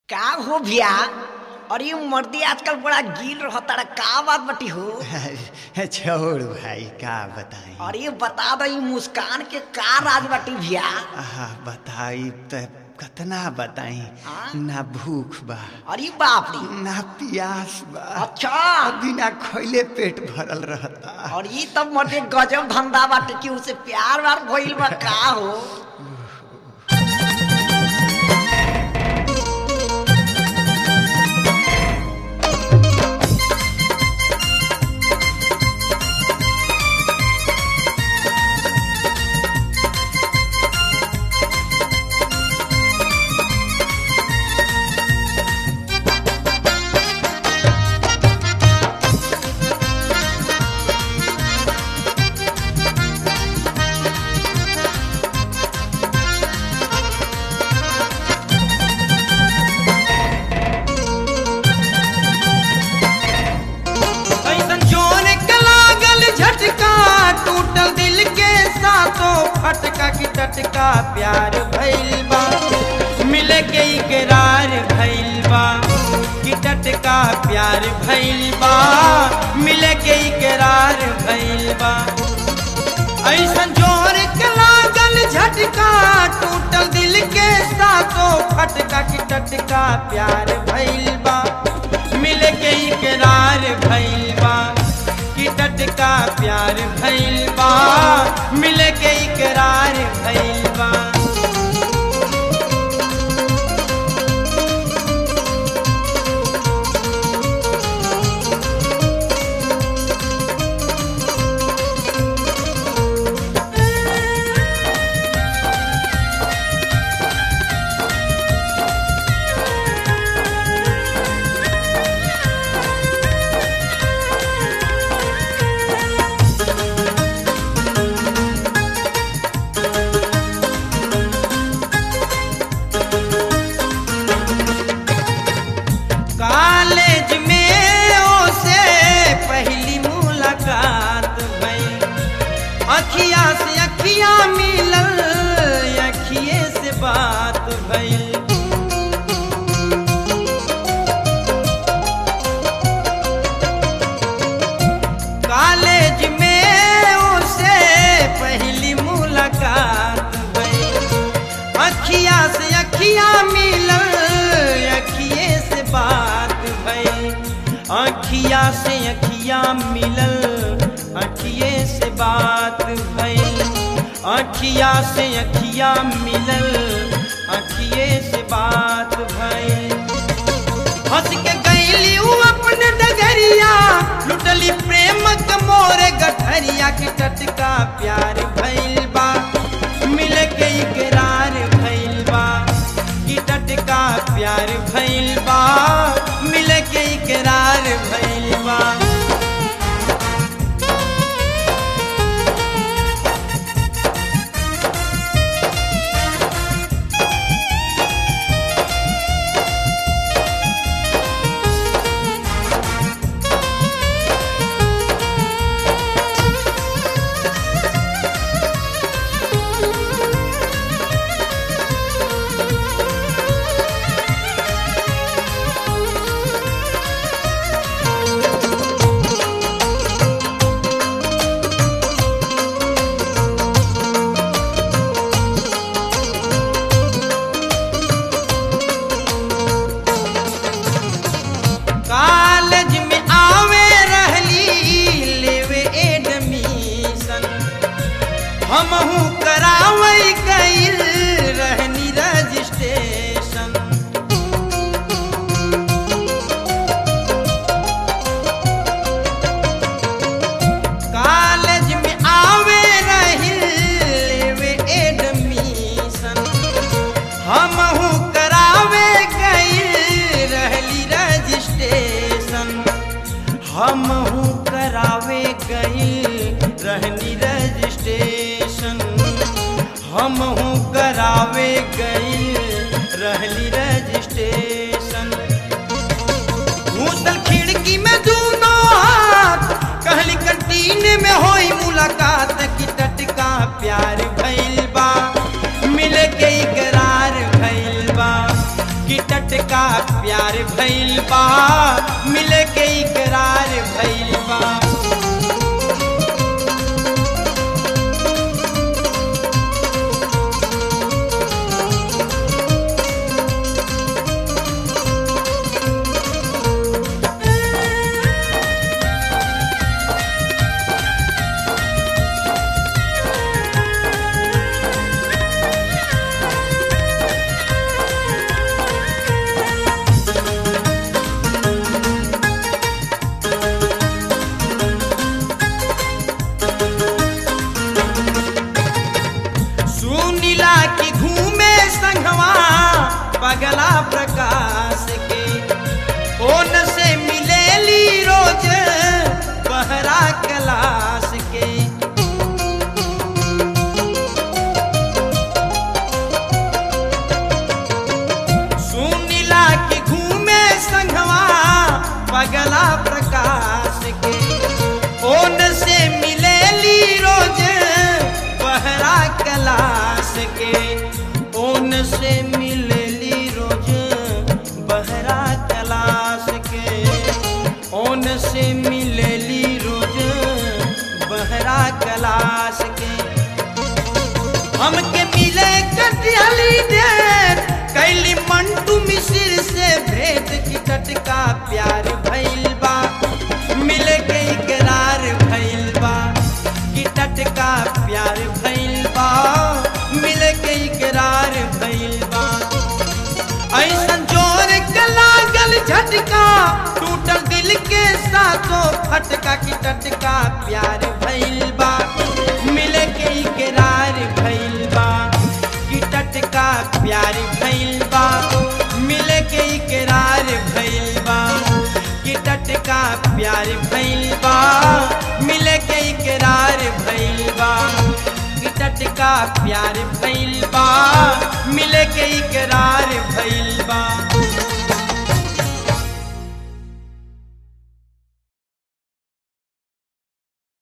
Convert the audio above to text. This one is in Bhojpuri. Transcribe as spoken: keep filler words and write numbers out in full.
का हो भैया? अरे मर्दी आजकल बड़ा गिल रहता रे, का बात बटी हो? छोड़ भाई का बताई। अरे बता दो मुस्कान के का राज बटी भैया? बताई तो कतना बताई। ना भूख बा, अरे बाप रे, ना प्यास बा। अच्छा, बिना खइले पेट भरल रहता। और ये तब मर्दे गजब धंधा बाटे कि उसे प्यार वार भइल बा का हो? फटका की टटका प्यार भइल बा, मिले के इकरार भइल बा। की टटका प्यार भइल बा, मिले के इकरार भइल बा। ऐसन जोर के लागल झटका, टूटल दिल के साथों फटका की टटका प्यार भइल बा, मिले के इकरार भइल बा। की टटका प्यार भइल बा, मिले के इकरार भइल बा। कॉलेज में ओसे पहली मुलाकात भई, अखिया से अखिया मिलल, अखिए से बात भई। कॉलेज में ओसे पहली मुलाकात भई, अखिया से अखिया मिलल, अखिए से बात भई। अखिया से अखिया मिलल, अखिए से बात भई। अखिया से अखिया मिलल, अखिए से बात भई। हंस के गईली उ अपने डगरिया, लुटली प्रेम के मोरे गठरिया। की टटका प्यार भइल बा, मिले के इकरार भइल बा। की टटका प्यार भइल बा, मिले के इकरार भइल बा। कॉलेज में आवे रहली लेवे एडमिशन, हमहू करावे गइल रहनी रजिस्ट्रेशन। कॉलेज में आवे रही लेवे एडमिशन, हमहू करावे गइल रहली रजिस्ट्रेशन। हमहू करावे गइल रहनी रजिस्ट्रेशन। हमहू करावे गइल रहली रजिस्ट्रेशन। घूसल खिड़की में दूनो हाथ, कहली कंटीन में होई मुलाकात। की टटका प्यार भइल बा, मिले के इकरार भइल बा। की टट टटका प्यार भइल बा मिले के इकरार भइल बा। सुनीला की घूमे संगवा पगला प्रकाश के कौन से मिलेली रोज बहरा कलाश के। सुनीला की घूमे संगवा पगला प्रकाश के कौन से मिलेली रोज बहरा कलाश के। ओन से मिलेली रोज बहरा कलाश के ओन से मिलेली रोज बहरा कलाश के। हमके मिले कटियाली देर कैली मंटू मिसिर से भेंट की टटका प्यार भइल बा मिले के इकरार भइल बा कि टटका प्यार भइल बा मिले के इकरार भइल बा। ऐसन जोर के लागल झटका टूटल दिल के साथों फटका कि टटका प्यार भइल बा मिले के इकरार भइल बा कि टटका प्यार भइल बा मिले के इकरार भइल बा कि टटका प्यार भइल बा मिले के इकरार भइल बा कि टटका प्यार भइल बा मिले के इकरार भइल बा।